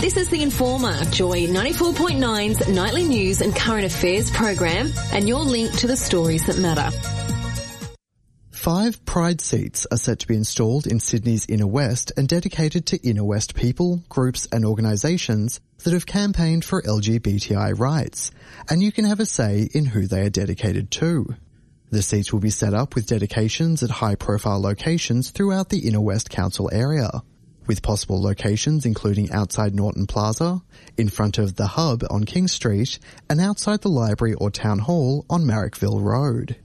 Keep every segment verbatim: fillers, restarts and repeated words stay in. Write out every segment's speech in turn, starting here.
This is The Informer, Joy ninety-four point nine's nightly news and current affairs program, and your link to the stories that matter. Five Pride seats are set to be installed in Sydney's Inner West and dedicated to Inner West people, groups and organisations that have campaigned for L G B T I rights, and you can have a say in who they are dedicated to. The seats will be set up with dedications at high-profile locations throughout the Inner West Council area, with possible locations including outside Norton Plaza, in front of The Hub on King Street, and outside the library or town hall on Marrickville Road.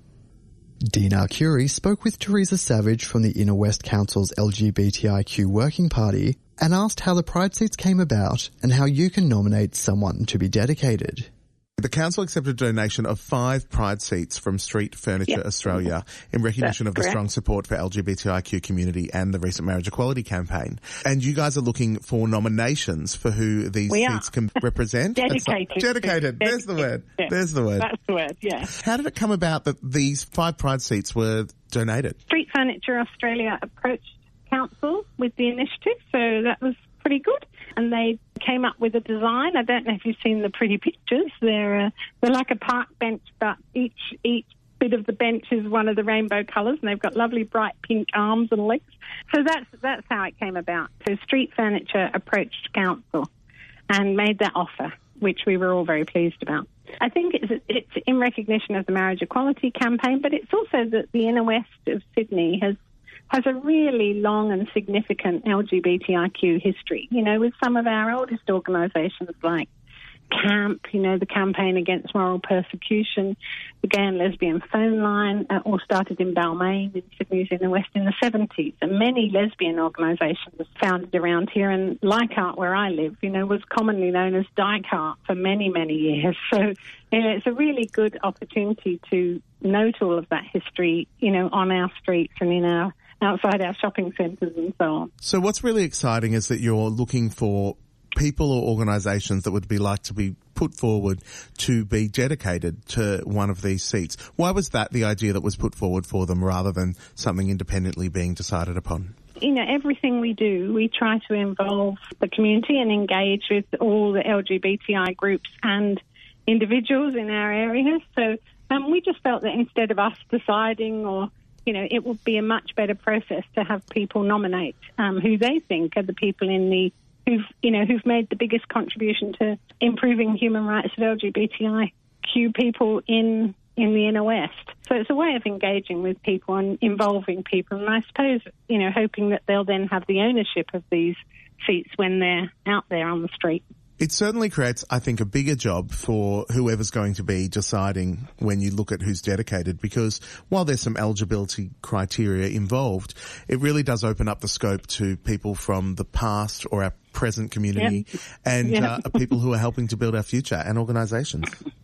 Dean Arcuri spoke with Teresa Savage from the Inner West Council's L G B T I Q Working Party and asked how the Pride seats came about and how you can nominate someone to be dedicated. The council accepted a donation of five Pride seats from Street Furniture yep. Australia in recognition That's of the correct. strong support for L G B T I Q community and the recent marriage equality campaign. And you guys are looking for nominations for who these we seats are. can represent? Dedicated. Like, dedicated. There's the word. Yeah. There's the word. That's the word, yeah. How did it come about that these five Pride seats were donated? Street Furniture Australia approached council with the initiative, so that was pretty good. And they came up with a design. I don't know if you've seen the pretty pictures. They're uh, they're like a park bench, but each each bit of the bench is one of the rainbow colours, and they've got lovely bright pink arms and legs. So that's that's how it came about. So Street Furniture approached council and made that offer, which we were all very pleased about. I think it's, it's in recognition of the marriage equality campaign, but it's also that the Inner West of Sydney has has a really long and significant L G B T I Q history, you know, with some of our oldest organisations like CAMP, you know, the Campaign Against Moral Persecution, the Gay and Lesbian Phone Line, uh, all started in Balmain in Sydney's Inner West in the seventies. And many lesbian organisations founded around here, and Leichhardt, where I live, you know, was commonly known as Dykehart for many, many years. So, you know, it's a really good opportunity to note all of that history, you know, on our streets and in our outside our shopping centres and so on. So what's really exciting is that you're looking for people or organisations that would be like to be put forward to be dedicated to one of these seats. Why was that the idea that was put forward for them rather than something independently being decided upon? You know, everything we do, we try to involve the community and engage with all the L G B T I groups and individuals in our area. So um, we just felt that instead of us deciding, or you know, it would be a much better process to have people nominate um, who they think are the people in the who've you know who've made the biggest contribution to improving human rights of L G B T I Q people in in the Inner West. So it's a way of engaging with people and involving people, and I suppose, you know, hoping that they'll then have the ownership of these seats when they're out there on the street. It certainly creates, I think, a bigger job for whoever's going to be deciding when you look at who's dedicated, because while there's some eligibility criteria involved, it really does open up the scope to people from the past or our present community yep. and yep. uh, people who are helping to build our future and organisations.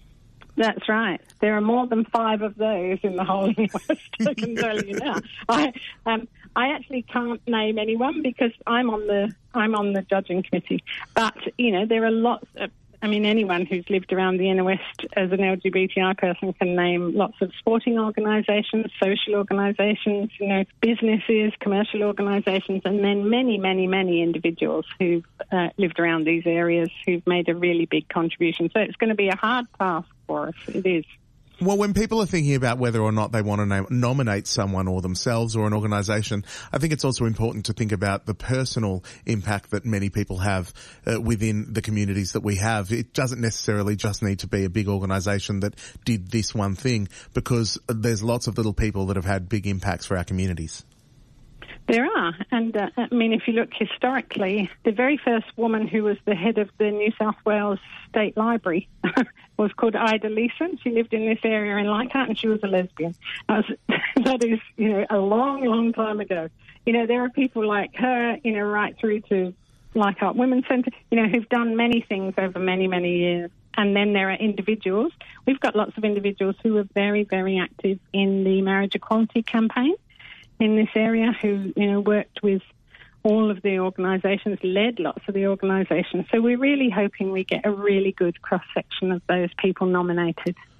That's right. There are more than five of those in the whole Inner West, I can tell you now. I, um, I actually can't name anyone because I'm on the I'm on the judging committee. But, you know, there are lots of, I mean, anyone who's lived around the Inner West as an L G B T I person can name lots of sporting organisations, social organisations, you know, businesses, commercial organisations, and then many, many, many individuals who've uh, lived around these areas who've made a really big contribution. So it's going to be a hard task for us. It is. Well, when people are thinking about whether or not they want to name, nominate someone or themselves or an organisation, I think it's also important to think about the personal impact that many people have uh, within the communities that we have. It doesn't necessarily just need to be a big organisation that did this one thing, because there's lots of little people that have had big impacts for our communities. There are, and uh, I mean, if you look historically, the very first woman who was the head of the New South Wales State Library was called Ida Leeson. She lived in this area in Leichhardt, and she was a lesbian. That, was, that is, you know, a long, long time ago. You know, there are people like her, you know, right through to Leichhardt Women's Centre, you know, who've done many things over many, many years. And then there are individuals. We've got lots of individuals who are very, very active in the marriage equality campaign in this area, who, you know, worked with all of the organisations, led lots of the organisations. So we're really hoping we get a really good cross-section of those people nominated.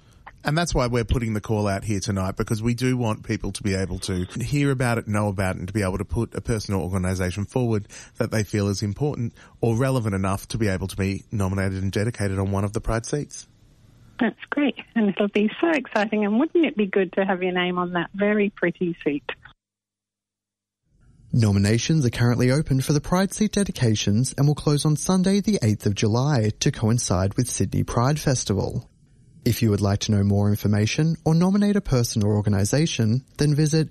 And that's why we're putting the call out here tonight, because we do want people to be able to hear about it, know about it, and to be able to put a person or organisation forward that they feel is important or relevant enough to be able to be nominated and dedicated on one of the Pride seats. That's great, and it'll be so exciting, and wouldn't it be good to have your name on that very pretty seat? Nominations are currently open for the Pride seat dedications and will close on Sunday the eighth of July to coincide with Sydney Pride Festival. If you would like to know more information or nominate a person or organisation, then visit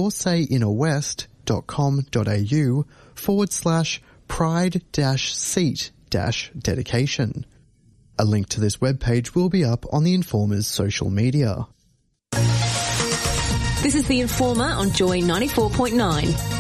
yoursayinnerwest.com.au forward slash pride dash seat dash dedication. A link to this webpage will be up on the Informer's social media. This is The Informer on Joy ninety-four point nine.